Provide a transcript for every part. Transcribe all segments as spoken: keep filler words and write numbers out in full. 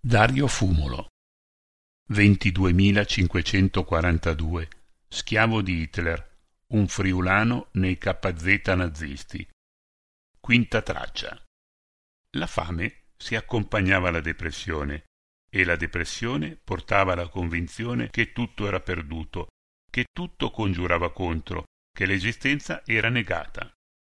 Dario Fumulo, ventiduemilacinquecentoquarantadue, schiavo di Hitler, un friulano nei K Z nazisti. Quinta traccia. La fame si accompagnava alla depressione e la depressione portava alla convinzione che tutto era perduto, che tutto congiurava contro, che l'esistenza era negata.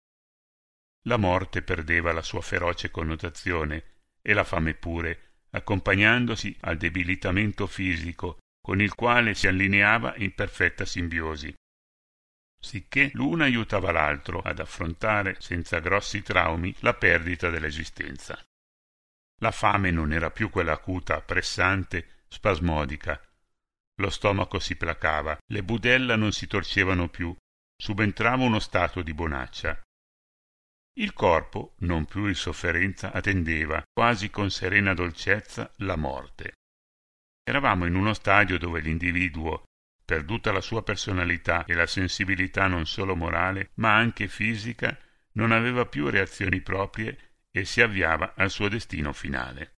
La morte perdeva la sua feroce connotazione e la fame pure, accompagnandosi al debilitamento fisico con il quale si allineava in perfetta simbiosi, sicché l'una aiutava l'altro ad affrontare senza grossi traumi la perdita dell'esistenza. La fame non era più quella acuta, pressante, spasmodica. Lo stomaco si placava, le budella non si torcevano più, subentrava uno stato di bonaccia. Il corpo, non più in sofferenza, attendeva, quasi con serena dolcezza, la morte. Eravamo in uno stadio dove l'individuo, perduta la sua personalità e la sensibilità non solo morale, ma anche fisica, non aveva più reazioni proprie e si avviava al suo destino finale.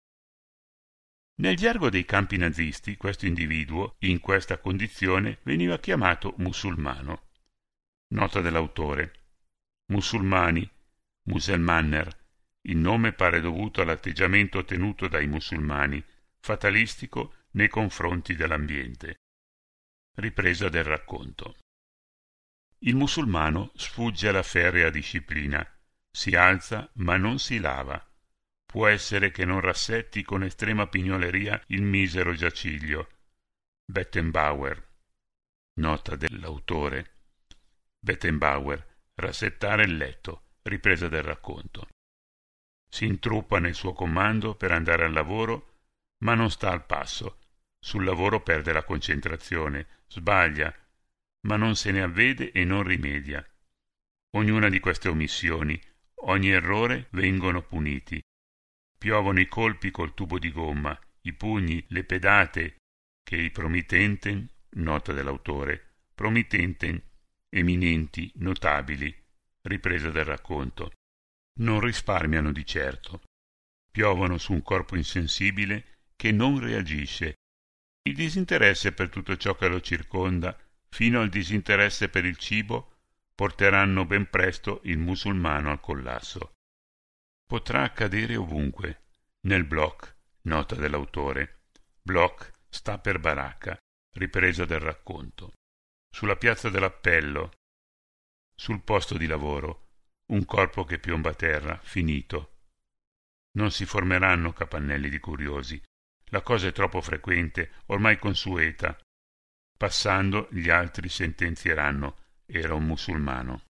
Nel gergo dei campi nazisti, questo individuo, in questa condizione, veniva chiamato musulmano. Nota dell'autore. Musulmani, Muselmanner, il nome pare dovuto all'atteggiamento tenuto dai musulmani, fatalistico nei confronti dell'ambiente. Ripresa del racconto. Il musulmano sfugge alla ferrea disciplina, si alza ma non si lava. Può essere che non rassetti con estrema pignoleria il misero giaciglio. Bettenbauer. Nota dell'autore. Bettenbauer. Rassettare il letto. Ripresa del racconto. Si intruppa nel suo comando per andare al lavoro, ma non sta al passo. Sul lavoro perde la concentrazione, sbaglia, ma non se ne avvede e non rimedia. Ognuna di queste omissioni, ogni errore vengono puniti. Piovono i colpi col tubo di gomma, i pugni, le pedate, che i promitenten, nota dell'autore, promitenten, eminenti, notabili, ripresa del racconto, non risparmiano di certo. Piovono su un corpo insensibile che non reagisce. Il disinteresse per tutto ciò che lo circonda, fino al disinteresse per il cibo, porteranno ben presto il musulmano al collasso. Potrà accadere ovunque. Nel bloc, nota dell'autore. Bloc sta per baracca, ripresa del racconto. Sulla piazza dell'appello, sul posto di lavoro, un corpo che piomba a terra, finito. Non si formeranno capannelli di curiosi. La cosa è troppo frequente, ormai consueta. Passando, gli altri sentenzieranno: era un musulmano.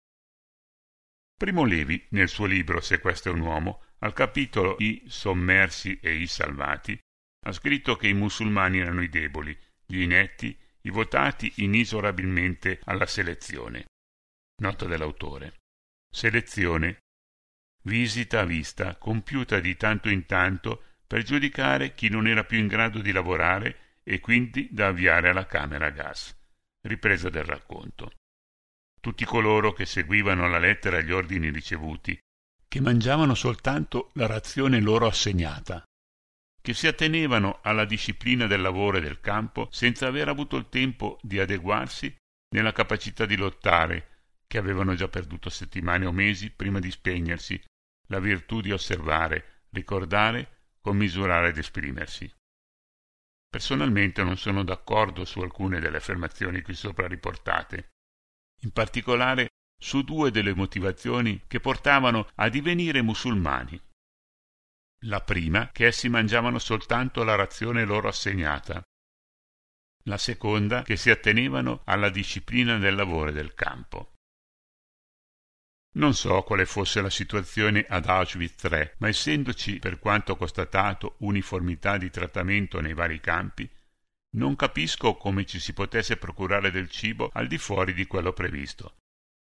Primo Levi, nel suo libro Se questo è un uomo, al capitolo I sommersi e i salvati, ha scritto che i musulmani erano i deboli, gli inetti, i votati inesorabilmente alla selezione. Nota dell'autore. Selezione. Visita a vista, compiuta di tanto in tanto per giudicare chi non era più in grado di lavorare e quindi da avviare alla camera a gas. Ripresa del racconto. Tutti coloro che seguivano alla lettera gli ordini ricevuti, che mangiavano soltanto la razione loro assegnata, che si attenevano alla disciplina del lavoro e del campo senza aver avuto il tempo di adeguarsi nella capacità di lottare, che avevano già perduto settimane o mesi prima di spegnersi, la virtù di osservare, ricordare, commisurare ed esprimersi. Personalmente non sono d'accordo su alcune delle affermazioni qui sopra riportate, in particolare su due delle motivazioni che portavano a divenire musulmani. La prima, che essi mangiavano soltanto la razione loro assegnata. La seconda, che si attenevano alla disciplina del lavoro e del campo. Non so quale fosse la situazione ad Auschwitz tre, ma essendoci, per quanto constatato, uniformità di trattamento nei vari campi, non capisco come ci si potesse procurare del cibo al di fuori di quello previsto.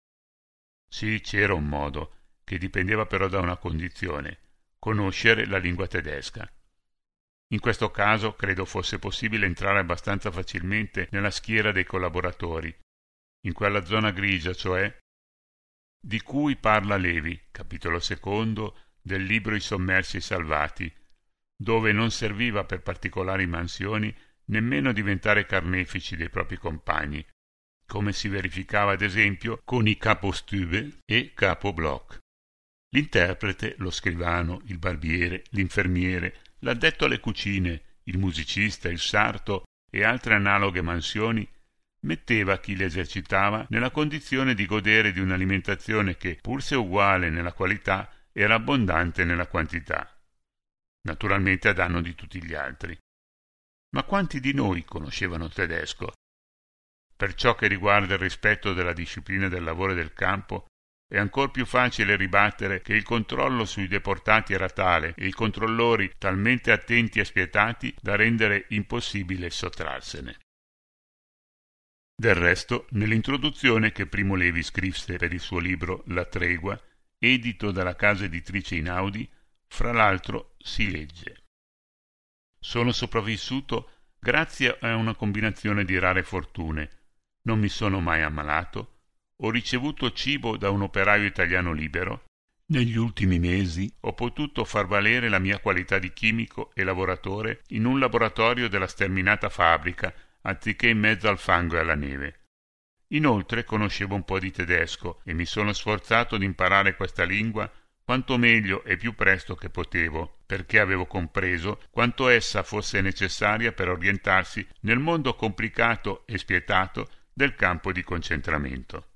Sì, c'era un modo, che dipendeva però da una condizione: conoscere la lingua tedesca. In questo caso credo fosse possibile entrare abbastanza facilmente nella schiera dei collaboratori, in quella zona grigia, cioè, di cui parla Levi, capitolo secondo del libro I sommersi e i salvati, dove non serviva per particolari mansioni nemmeno diventare carnefici dei propri compagni, come si verificava ad esempio con i capostube e capobloc. L'interprete, lo scrivano, il barbiere, l'infermiere, l'addetto alle cucine, il musicista, il sarto e altre analoghe mansioni metteva chi le esercitava nella condizione di godere di un'alimentazione che, pur se uguale nella qualità, era abbondante nella quantità, naturalmente a danno di tutti gli altri. Ma quanti di noi conoscevano il tedesco? Per ciò che riguarda il rispetto della disciplina del lavoro e del campo, è ancor più facile ribattere che il controllo sui deportati era tale e i controllori talmente attenti e spietati da rendere impossibile sottrarsene. Del resto, nell'introduzione che Primo Levi scrisse per il suo libro La tregua, edito dalla casa editrice Einaudi, fra l'altro si legge: «Sono sopravvissuto grazie a una combinazione di rare fortune. Non mi sono mai ammalato. Ho ricevuto cibo da un operaio italiano libero. Negli ultimi mesi ho potuto far valere la mia qualità di chimico e lavoratore in un laboratorio della sterminata fabbrica, anziché in mezzo al fango e alla neve. Inoltre conoscevo un po' di tedesco e mi sono sforzato di imparare questa lingua quanto meglio e più presto che potevo, perché avevo compreso quanto essa fosse necessaria per orientarsi nel mondo complicato e spietato del campo di concentramento».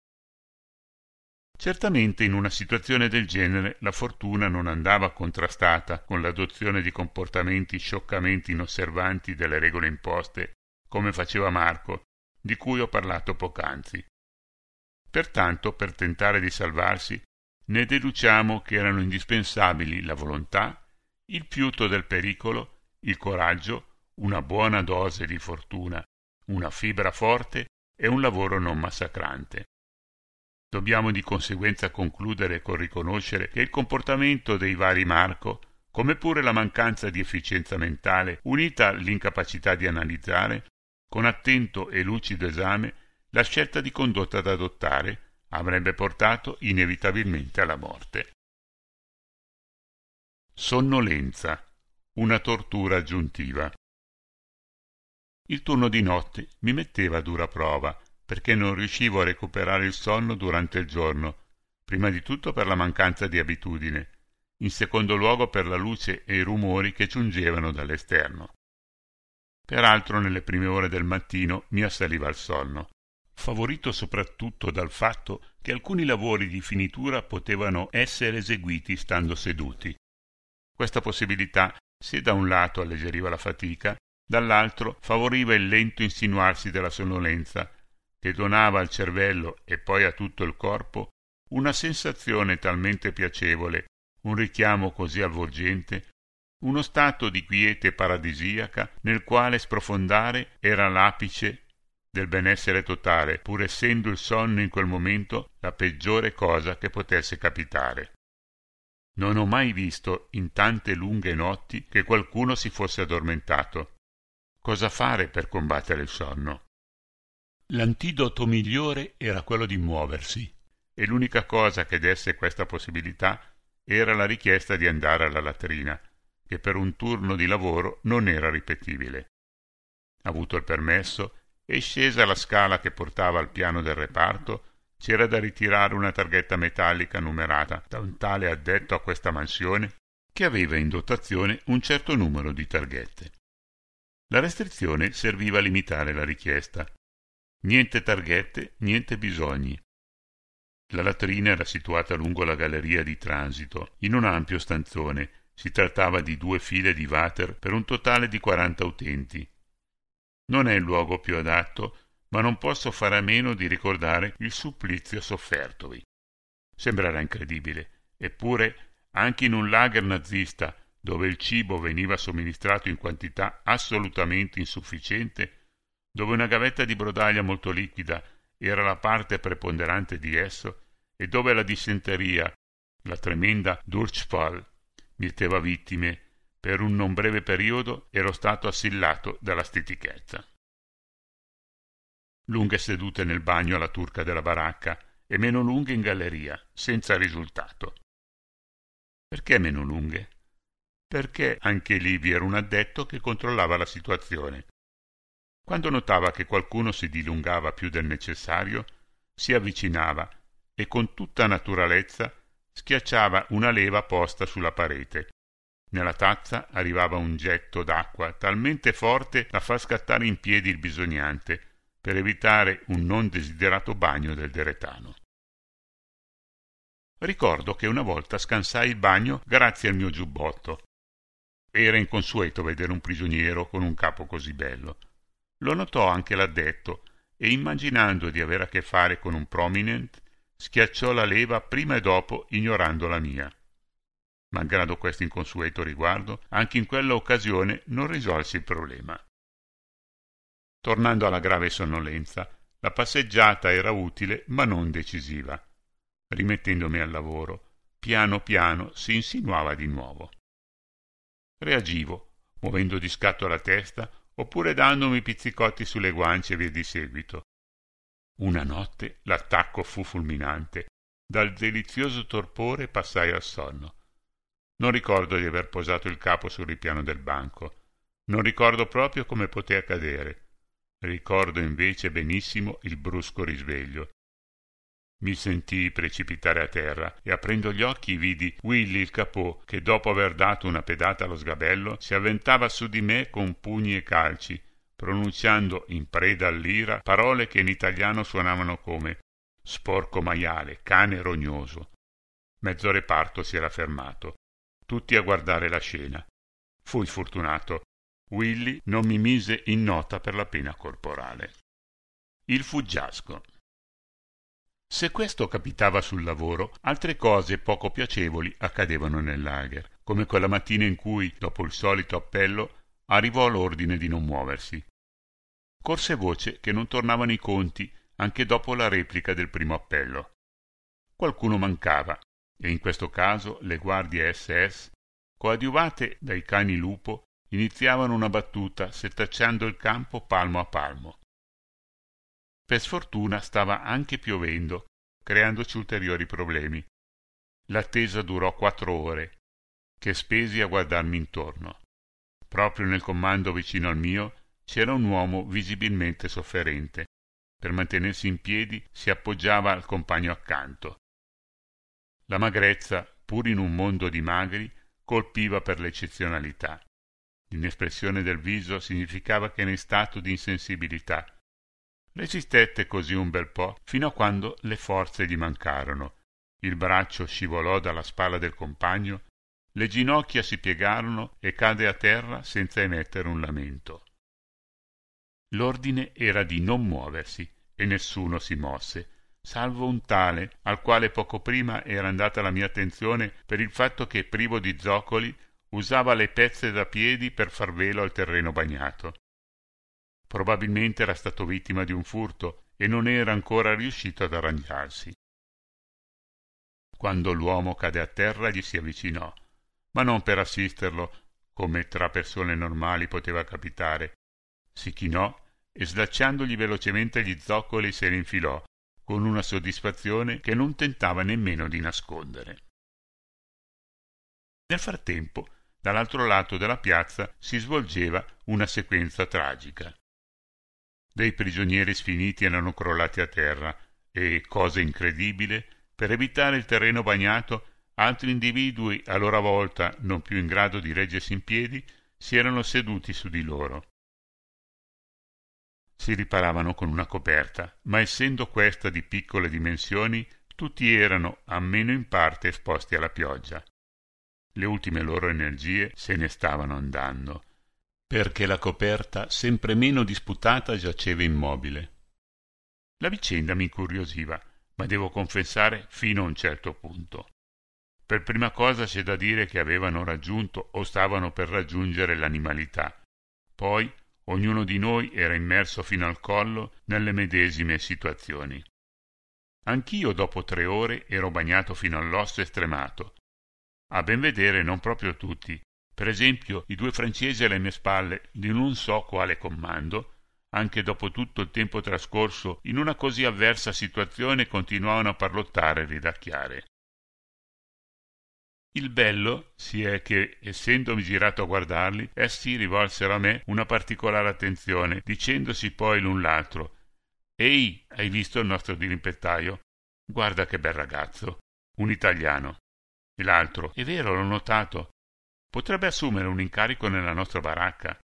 Certamente in una situazione del genere la fortuna non andava contrastata con l'adozione di comportamenti scioccamente inosservanti delle regole imposte, come faceva Marco, di cui ho parlato poc'anzi. Pertanto, per tentare di salvarsi, ne deduciamo che erano indispensabili la volontà, il fiuto del pericolo, il coraggio, una buona dose di fortuna, una fibra forte e un lavoro non massacrante. Dobbiamo di conseguenza concludere col riconoscere che il comportamento dei vari Marco, come pure la mancanza di efficienza mentale, unita all'incapacità di analizzare, con attento e lucido esame, la scelta di condotta da adottare, avrebbe portato inevitabilmente alla morte. Sonnolenza, una tortura aggiuntiva. Il turno di notte mi metteva a dura prova, perché non riuscivo a recuperare il sonno durante il giorno, prima di tutto per la mancanza di abitudine, in secondo luogo per la luce e i rumori che giungevano dall'esterno. Peraltro nelle prime ore del mattino mi assaliva il sonno, favorito soprattutto dal fatto che alcuni lavori di finitura potevano essere eseguiti stando seduti. Questa possibilità, se da un lato alleggeriva la fatica, dall'altro favoriva il lento insinuarsi della sonnolenza, che donava al cervello e poi a tutto il corpo una sensazione talmente piacevole, un richiamo così avvolgente, uno stato di quiete paradisiaca nel quale sprofondare era l'apice del benessere totale, pur essendo il sonno in quel momento la peggiore cosa che potesse capitare. Non ho mai visto in tante lunghe notti che qualcuno si fosse addormentato. Cosa fare per combattere il sonno? L'antidoto migliore era quello di muoversi, e l'unica cosa che desse questa possibilità era la richiesta di andare alla latrina, che per un turno di lavoro non era ripetibile. Avuto il permesso e scesa la scala che portava al piano del reparto, c'era da ritirare una targhetta metallica numerata da un tale addetto a questa mansione che aveva in dotazione un certo numero di targhette. La restrizione serviva a limitare la richiesta. Niente targhette, niente bisogni. La latrina era situata lungo la galleria di transito, in un ampio stanzone. Si trattava di due file di water per un totale di quaranta utenti. Non è il luogo più adatto, ma non posso fare a meno di ricordare il supplizio soffertovi. Sembrerà incredibile, eppure anche in un lager nazista, dove il cibo veniva somministrato in quantità assolutamente insufficiente, dove una gavetta di brodaglia molto liquida era la parte preponderante di esso e dove la dissenteria, la tremenda Durchfall, mieteva vittime, per un non breve periodo ero stato assillato dalla stitichezza. Lunghe sedute nel bagno alla turca della baracca e meno lunghe in galleria, senza risultato. Perché meno lunghe? perché anche lì vi era un addetto che controllava la situazione. Quando notava che qualcuno si dilungava più del necessario, si avvicinava e con tutta naturalezza schiacciava una leva posta sulla parete. Nella tazza arrivava un getto d'acqua talmente forte da far scattare in piedi il bisognante per evitare un non desiderato bagno del deretano. Ricordo che una volta scansai il bagno grazie al mio giubbotto. Era inconsueto vedere un prigioniero con un capo così bello. Lo notò anche l'addetto e, immaginando di avere a che fare con un prominent, schiacciò la leva prima e dopo ignorando la mia. Malgrado questo inconsueto riguardo, anche in quella occasione non risolsi il problema. Tornando alla grave sonnolenza, la passeggiata era utile ma non decisiva. Rimettendomi al lavoro, piano piano si insinuava di nuovo. Reagivo, muovendo di scatto la testa oppure dandomi pizzicotti sulle guance e via di seguito. Una notte l'attacco fu fulminante. Dal delizioso torpore passai al sonno. Non ricordo di aver posato il capo sul ripiano del banco. Non ricordo proprio come poté accadere. Ricordo invece benissimo il brusco risveglio. Mi sentii precipitare a terra e aprendo gli occhi vidi Willy il capò che, dopo aver dato una pedata allo sgabello, si avventava su di me con pugni e calci, pronunciando in preda all'ira parole che in italiano suonavano come sporco maiale, cane rognoso. Mezzo reparto si era fermato, tutti a guardare la scena. Fui fortunato. Willy non mi mise in nota per la pena corporale. Il fuggiasco. Se questo capitava sul lavoro, altre cose poco piacevoli accadevano nel lager, come quella mattina in cui, dopo il solito appello, arrivò l'ordine di non muoversi. Corse voce che non tornavano i conti anche dopo la replica del primo appello. Qualcuno mancava, e in questo caso le guardie esse esse, coadiuvate dai cani lupo, iniziavano una battuta setacciando il campo palmo a palmo. Per sfortuna stava anche piovendo, creandoci ulteriori problemi. L'attesa durò quattro ore, che spesi a guardarmi intorno. Proprio nel comando vicino al mio c'era un uomo visibilmente sofferente. Per mantenersi in piedi si appoggiava al compagno accanto. La magrezza, pur in un mondo di magri, colpiva per l'eccezionalità. L'inespressione del viso significava che era in stato di insensibilità. Resistette così un bel po' fino a quando le forze gli mancarono. Il braccio scivolò dalla spalla del compagno, le ginocchia si piegarono e cade a terra senza emettere un lamento. L'ordine era di non muoversi e nessuno si mosse, salvo un tale al quale poco prima era andata la mia attenzione per il fatto che, privo di zoccoli, usava le pezze da piedi per far velo al terreno bagnato. Probabilmente era stato vittima di un furto e non era ancora riuscito ad arrangiarsi. Quando l'uomo cade a terra gli si avvicinò, ma non per assisterlo, come tra persone normali poteva capitare. Si chinò e, slacciandogli velocemente gli zoccoli, se ne infilò, con una soddisfazione che non tentava nemmeno di nascondere. Nel frattempo, dall'altro lato della piazza si svolgeva una sequenza tragica. Dei prigionieri sfiniti erano crollati a terra e, cosa incredibile, per evitare il terreno bagnato, altri individui, a loro volta non più in grado di reggersi in piedi, si erano seduti su di loro. Si riparavano con una coperta, ma essendo questa di piccole dimensioni, tutti erano, almeno in parte, esposti alla pioggia. Le ultime loro energie se ne stavano andando, perché la coperta, sempre meno disputata, giaceva immobile. La vicenda mi incuriosiva, ma devo confessare fino a un certo punto. Per prima cosa c'è da dire che avevano raggiunto o stavano per raggiungere l'animalità. Poi ognuno di noi era immerso fino al collo nelle medesime situazioni. Anch'io dopo tre ore ero bagnato fino all'osso e stremato. A ben vedere non proprio tutti. Per esempio i due francesi alle mie spalle, di non so quale comando, anche dopo tutto il tempo trascorso in una così avversa situazione, continuavano a parlottare e ridacchiare. Il bello si è che, essendomi girato a guardarli, essi rivolsero a me una particolare attenzione, dicendosi poi l'un l'altro: «Ehi, hai visto il nostro dirimpettaio? Guarda che bel ragazzo, un italiano». E l'altro: «È vero, l'ho notato. Potrebbe assumere un incarico nella nostra baracca».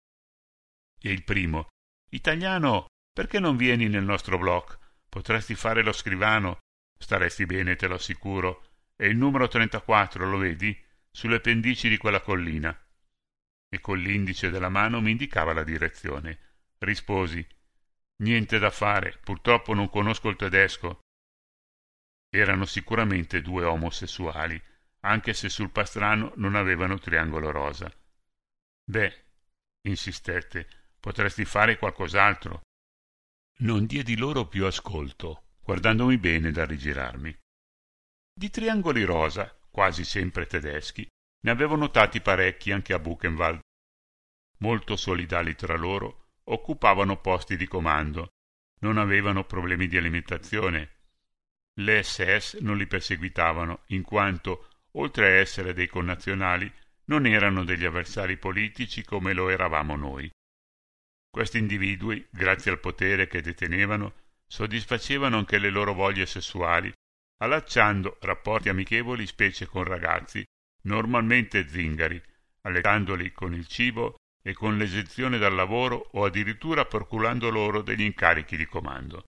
E il primo: «Italiano, perché non vieni nel nostro block? Potresti fare lo scrivano. Staresti bene, te lo assicuro. E il numero trentaquattro, lo vedi? Sulle pendici di quella collina». E con l'indice della mano mi indicava la direzione. Risposi: «Niente da fare, purtroppo non conosco il tedesco». Erano sicuramente due omosessuali, anche se sul pastrano non avevano triangolo rosa. «Beh», insistette, «potresti fare qualcos'altro». Non diedi loro più ascolto, guardandomi bene da rigirarmi. Di triangoli rosa, quasi sempre tedeschi, ne avevo notati parecchi anche a Buchenwald. Molto solidali tra loro, occupavano posti di comando, non avevano problemi di alimentazione. Le esse esse non li perseguitavano, in quanto, oltre a essere dei connazionali, non erano degli avversari politici come lo eravamo noi. Questi individui, grazie al potere che detenevano, soddisfacevano anche le loro voglie sessuali, allacciando rapporti amichevoli specie con ragazzi, normalmente zingari, allettandoli con il cibo e con l'esenzione dal lavoro o addirittura procurando loro degli incarichi di comando.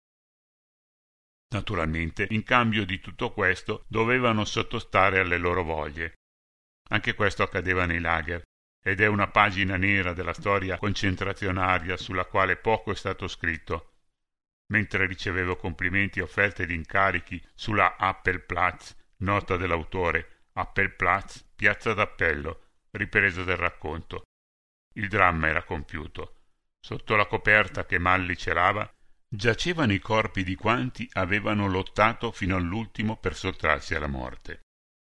Naturalmente, in cambio di tutto questo, dovevano sottostare alle loro voglie. Anche questo accadeva nei lager, ed è una pagina nera della storia concentrazionaria sulla quale poco è stato scritto. Mentre ricevevo complimenti e offerte di incarichi sulla Appelplatz, nota dell'autore, Appelplatz, piazza d'appello, ripresa del racconto. Il dramma era compiuto. Sotto la coperta che Malli celava, giacevano i corpi di quanti avevano lottato fino all'ultimo per sottrarsi alla morte.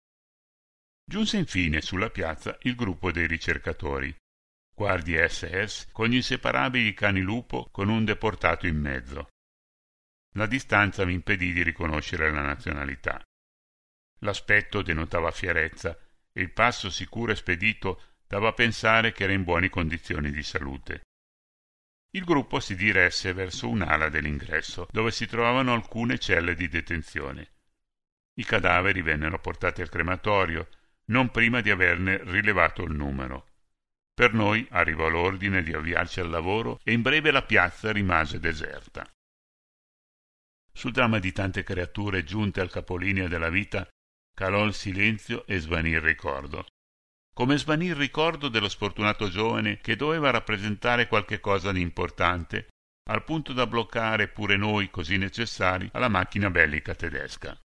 Giunse infine sulla piazza il gruppo dei ricercatori, guardie esse esse con gli inseparabili cani lupo con un deportato in mezzo. La distanza mi impedì di riconoscere la nazionalità. L'aspetto denotava fierezza e il passo sicuro e spedito dava a pensare che era in buone condizioni di salute. Il gruppo si diresse verso un'ala dell'ingresso, dove si trovavano alcune celle di detenzione. I cadaveri vennero portati al crematorio, non prima di averne rilevato il numero. Per noi arrivò l'ordine di avviarci al lavoro e in breve la piazza rimase deserta. Sul dramma di tante creature giunte al capolinea della vita calò il silenzio e svanì il ricordo. Come svanì il ricordo dello sfortunato giovane che doveva rappresentare qualche cosa di importante, al punto da bloccare pure noi così necessari alla macchina bellica tedesca.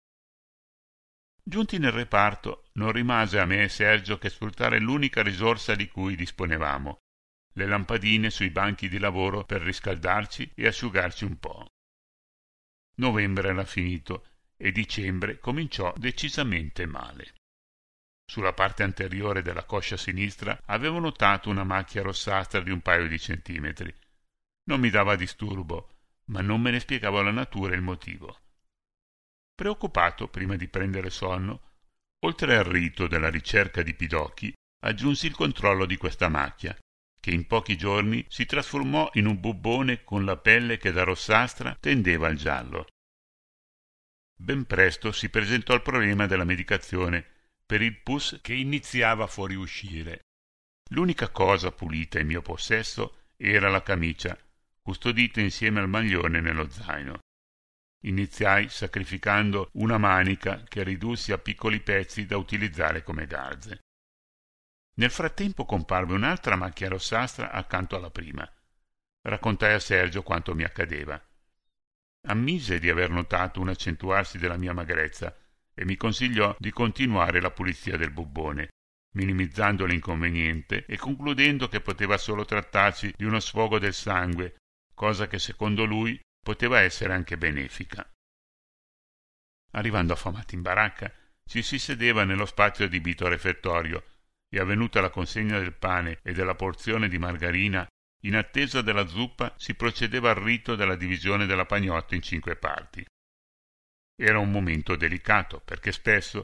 Giunti nel reparto, non rimase a me e Sergio che sfruttare l'unica risorsa di cui disponevamo, le lampadine sui banchi di lavoro per riscaldarci e asciugarci un po'. Novembre era finito e dicembre cominciò decisamente male. Sulla parte anteriore della coscia sinistra avevo notato una macchia rossastra di un paio di centimetri. Non mi dava disturbo, ma non me ne spiegavo la natura e il motivo. Preoccupato, prima di prendere sonno, oltre al rito della ricerca di pidocchi, aggiunsi il controllo di questa macchia, che in pochi giorni si trasformò in un bubbone con la pelle che da rossastra tendeva al giallo. Ben presto si presentò il problema della medicazione per il pus che iniziava a fuoriuscire. L'unica cosa pulita in mio possesso era la camicia, custodita insieme al maglione nello zaino. Iniziai sacrificando una manica che ridussi a piccoli pezzi da utilizzare come garze. Nel frattempo comparve un'altra macchia rossastra accanto alla prima. Raccontai a Sergio quanto mi accadeva. Ammise di aver notato un accentuarsi della mia magrezza e mi consigliò di continuare la pulizia del bubbone, minimizzando l'inconveniente e concludendo che poteva solo trattarsi di uno sfogo del sangue, cosa che secondo lui poteva essere anche benefica. Arrivando affamati in baracca, ci si sedeva nello spazio adibito al refettorio e, avvenuta la consegna del pane e della porzione di margarina, in attesa della zuppa si procedeva al rito della divisione della pagnotta in cinque parti. Era un momento delicato perché spesso,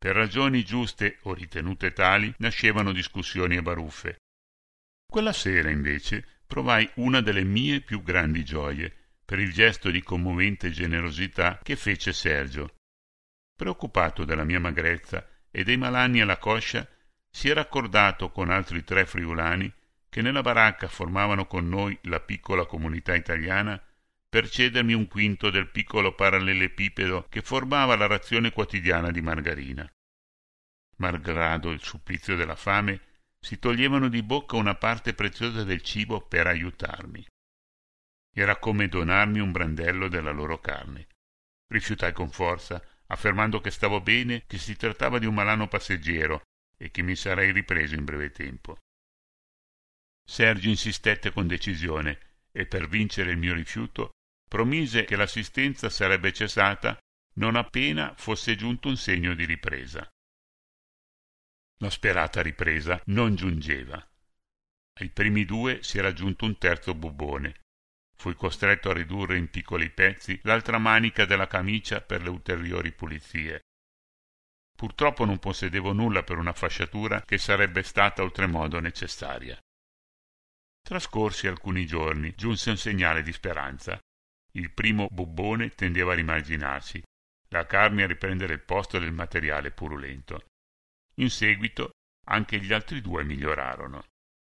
Per ragioni giuste o ritenute tali nascevano discussioni e baruffe. Quella sera, invece, provai una delle mie più grandi gioie per il gesto di commovente generosità che fece Sergio. Preoccupato della mia magrezza e dei malanni alla coscia, si era accordato con altri tre friulani che nella baracca formavano con noi la piccola comunità italiana per cedermi un quinto del piccolo parallelepipedo che formava la razione quotidiana di margarina. Malgrado il supplizio della fame, si toglievano di bocca una parte preziosa del cibo per aiutarmi. Era come donarmi un brandello della loro carne. Rifiutai con forza, affermando che stavo bene, che si trattava di un malanno passeggero e che mi sarei ripreso in breve tempo. Sergio insistette con decisione e, per vincere il mio rifiuto, promise che l'assistenza sarebbe cessata non appena fosse giunto un segno di ripresa. La sperata ripresa non giungeva. Ai primi due si era giunto un terzo bubbone. Fui costretto a ridurre in piccoli pezzi l'altra manica della camicia per le ulteriori pulizie. Purtroppo non possedevo nulla per una fasciatura che sarebbe stata oltremodo necessaria. Trascorsi alcuni giorni, giunse un segnale di speranza. Il primo bubbone tendeva a rimarginarsi, la carne a riprendere il posto del materiale purulento. In seguito anche gli altri due migliorarono.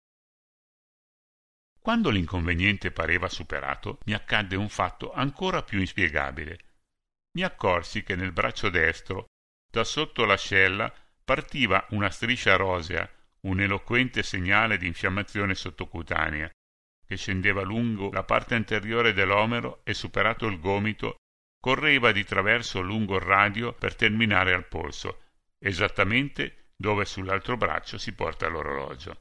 Quando l'inconveniente pareva superato, mi accadde un fatto ancora più inspiegabile. Mi accorsi che nel braccio destro, da sotto l'ascella, partiva una striscia rosea, un eloquente segnale di infiammazione sottocutanea, che scendeva lungo la parte anteriore dell'omero e, superato il gomito, correva di traverso lungo il radio per terminare al polso, esattamente dove sull'altro braccio si porta l'orologio.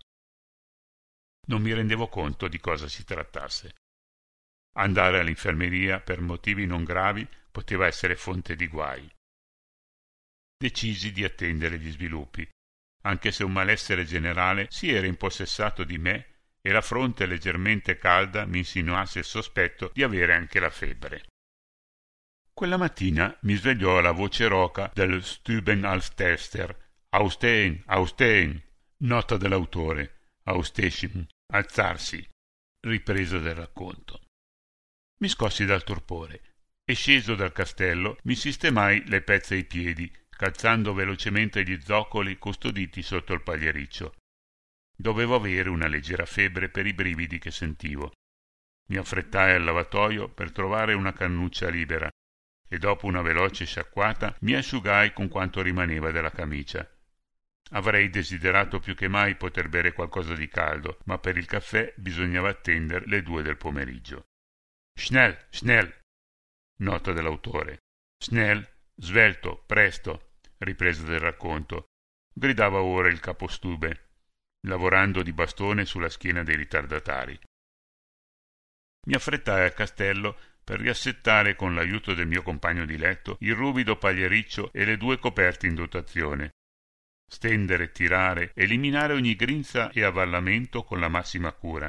Non mi rendevo conto di cosa si trattasse. Andare all'infermeria per motivi non gravi poteva essere fonte di guai. Decisi di attendere gli sviluppi, anche se un malessere generale si era impossessato di me e la fronte leggermente calda mi insinuasse il sospetto di avere anche la febbre. Quella mattina mi svegliò la voce roca del Stubenalstester. Austeen, Austeen, nota dell'autore, Austecim, alzarsi, ripresa del racconto. Mi scossi dal torpore e, sceso dal castello, mi sistemai le pezze ai piedi, calzando velocemente gli zoccoli custoditi sotto il pagliericcio. Dovevo avere una leggera febbre per i brividi che sentivo. Mi affrettai al lavatoio per trovare una cannuccia libera e dopo una veloce sciacquata mi asciugai con quanto rimaneva della camicia. Avrei desiderato più che mai poter bere qualcosa di caldo, ma per il caffè bisognava attendere le due del pomeriggio. Schnell, schnell, nota dell'autore. Schnell, svelto, presto, ripresa del racconto, gridava ora il capostube, lavorando di bastone sulla schiena dei ritardatari. Mi affrettai al castello per riassettare con l'aiuto del mio compagno di letto il ruvido pagliericcio e le due coperte in dotazione. Stendere, tirare, eliminare ogni grinza e avvallamento con la massima cura.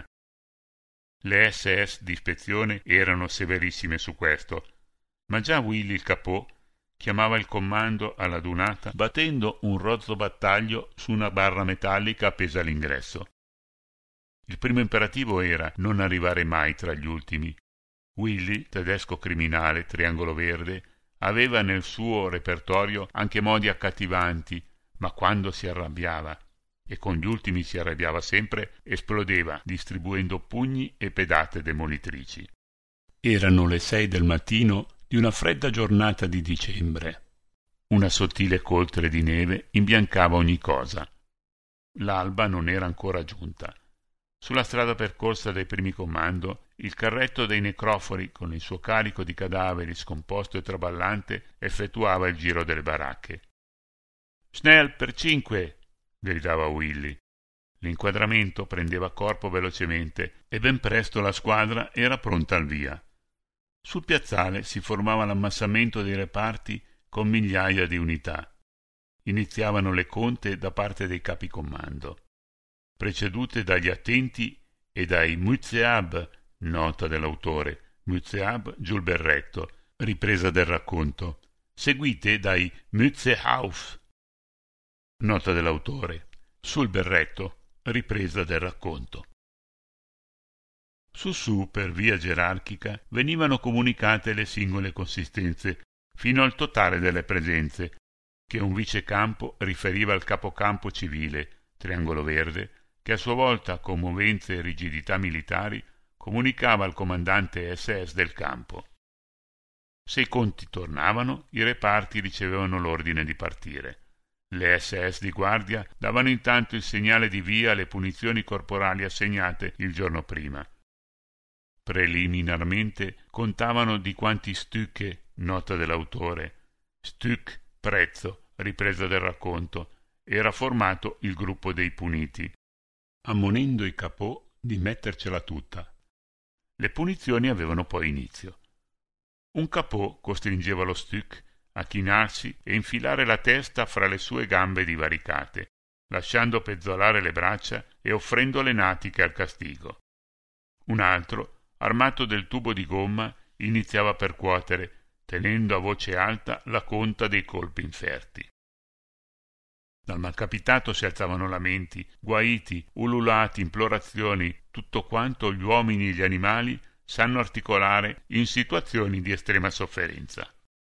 Le esse esse di ispezione erano severissime su questo, ma già Willy il capò chiamava il comando alla dunata battendo un rozzo battaglio su una barra metallica appesa all'ingresso. Il primo imperativo era non arrivare mai tra gli ultimi. Willy, tedesco criminale, triangolo verde, aveva nel suo repertorio anche modi accattivanti, ma quando si arrabbiava, e con gli ultimi si arrabbiava sempre, esplodeva distribuendo pugni e pedate demolitrici. Erano le sei del mattino di una fredda giornata di dicembre. Una sottile coltre di neve imbiancava ogni cosa. L'alba non era ancora giunta. Sulla strada percorsa dai primi comando, il carretto dei necrofori, con il suo carico di cadaveri scomposto e traballante, effettuava il giro delle baracche. «Schnell, per cinque!» gridava Willy. L'inquadramento prendeva corpo velocemente e ben presto la squadra era pronta al via. Sul piazzale si formava l'ammassamento dei reparti con migliaia di unità. Iniziavano le conte da parte dei capicomando, precedute dagli attenti e dai Muzeab, nota dell'autore, Muzeab giù il berretto, ripresa del racconto, seguite dai Muzehauf, Nota dell'autore. Sul berretto, ripresa del racconto. Su su, per via gerarchica, venivano comunicate le singole consistenze, fino al totale delle presenze, che un vicecampo riferiva al capocampo civile, Triangolo Verde, che a sua volta, con movenze e rigidità militari, comunicava al comandante S S del campo. Se i conti tornavano, i reparti ricevevano l'ordine di partire. Le S S di guardia davano intanto il segnale di via alle punizioni corporali assegnate il giorno prima. Preliminarmente contavano di quanti stücke, nota dell'autore, stück, prezzo, ripresa del racconto, era formato il gruppo dei puniti, ammonendo i capò di mettercela tutta. Le punizioni avevano poi inizio. Un capò costringeva lo stück a chinarsi e infilare la testa fra le sue gambe divaricate, lasciando pezzolare le braccia e offrendo le natiche al castigo. Un altro, armato del tubo di gomma, iniziava a percuotere, tenendo a voce alta la conta dei colpi inferti. Dal malcapitato si alzavano lamenti, guaiti, ululati, implorazioni, tutto quanto gli uomini e gli animali sanno articolare in situazioni di estrema sofferenza.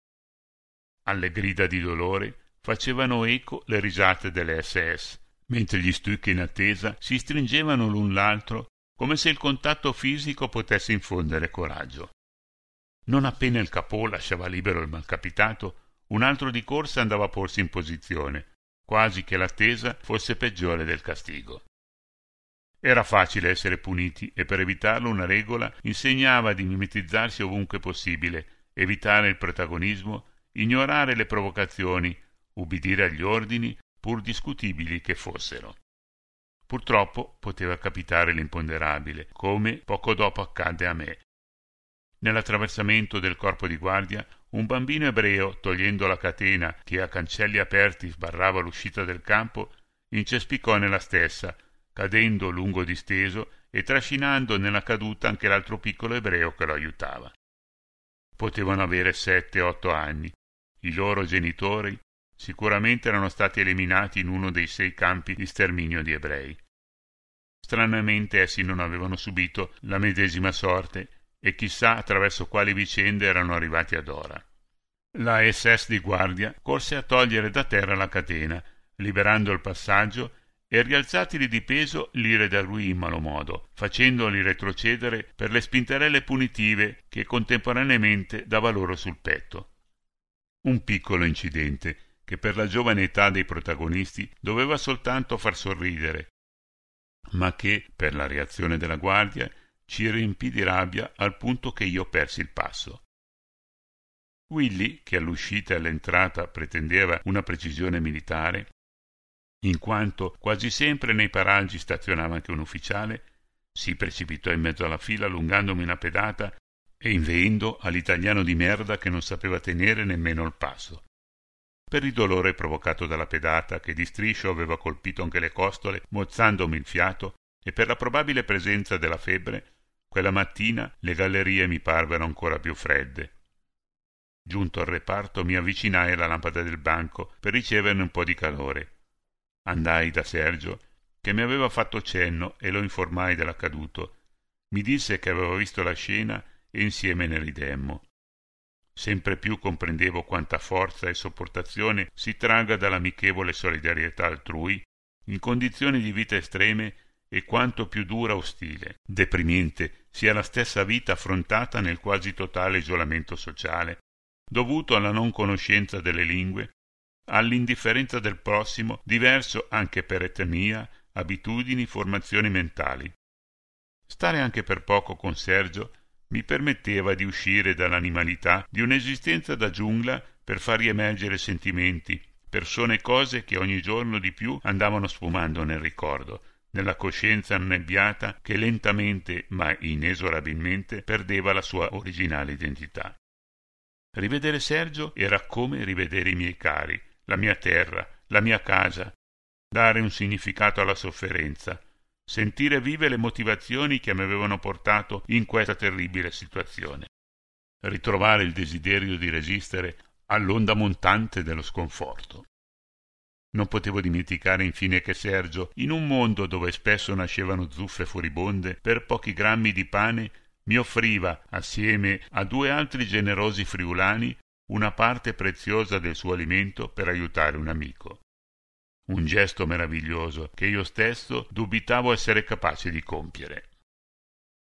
Alle grida di dolore facevano eco le risate delle S S, mentre gli stück in attesa si stringevano l'un l'altro come se il contatto fisico potesse infondere coraggio. Non appena il capò lasciava libero il malcapitato, un altro di corsa andava a porsi in posizione, quasi che l'attesa fosse peggiore del castigo. Era facile essere puniti e per evitarlo una regola insegnava di mimetizzarsi ovunque possibile, evitare il protagonismo, ignorare le provocazioni, ubbidire agli ordini, pur discutibili che fossero. Purtroppo poteva capitare l'imponderabile, come poco dopo accadde a me. Nell'attraversamento del corpo di guardia, un bambino ebreo, togliendo la catena che a cancelli aperti sbarrava l'uscita del campo, incespicò nella stessa, cadendo lungo disteso e trascinando nella caduta anche l'altro piccolo ebreo che lo aiutava. Potevano avere sette o otto anni. I loro genitori sicuramente erano stati eliminati in uno dei sei campi di sterminio di ebrei. Stranamente essi non avevano subito la medesima sorte e chissà attraverso quali vicende erano arrivati ad ora. La S S di guardia corse a togliere da terra la catena, liberando il passaggio, e rialzatili di peso li redarguì in malo modo, facendoli retrocedere per le spinterelle punitive che contemporaneamente dava loro sul petto. Un piccolo incidente che per la giovane età dei protagonisti doveva soltanto far sorridere, ma che, per la reazione della guardia, ci riempì di rabbia al punto che io persi il passo. Willy, che all'uscita e all'entrata pretendeva una precisione militare, in quanto quasi sempre nei paraggi stazionava anche un ufficiale, si precipitò in mezzo alla fila allungandomi una pedata e inveendo all'italiano di merda che non sapeva tenere nemmeno il passo. Per il dolore provocato dalla pedata, che di striscio aveva colpito anche le costole, mozzandomi il fiato, e per la probabile presenza della febbre, quella mattina le gallerie mi parvero ancora più fredde. Giunto al reparto mi avvicinai alla lampada del banco per riceverne un po' di calore. Andai da Sergio, che mi aveva fatto cenno, e lo informai dell'accaduto. Mi disse che aveva visto la scena e insieme ne ridemmo. Sempre più comprendevo quanta forza e sopportazione si tragga dall'amichevole solidarietà altrui in condizioni di vita estreme e quanto più dura, ostile, deprimente sia la stessa vita affrontata nel quasi totale isolamento sociale, dovuto alla non conoscenza delle lingue, all'indifferenza del prossimo, diverso anche per etnia, abitudini, formazioni mentali. Stare anche per poco con Sergio mi permetteva di uscire dall'animalità di un'esistenza da giungla per far riemergere sentimenti, persone e cose che ogni giorno di più andavano sfumando nel ricordo, nella coscienza annebbiata che lentamente ma inesorabilmente perdeva la sua originale identità. Rivedere Sergio era come rivedere i miei cari, la mia terra, la mia casa, dare un significato alla sofferenza, sentire vive le motivazioni che mi avevano portato in questa terribile situazione, ritrovare il desiderio di resistere all'onda montante dello sconforto. Non potevo dimenticare infine che Sergio, in un mondo dove spesso nascevano zuffe furibonde, per pochi grammi di pane mi offriva, assieme a due altri generosi friulani, una parte preziosa del suo alimento per aiutare un amico. Un gesto meraviglioso che io stesso dubitavo essere capace di compiere.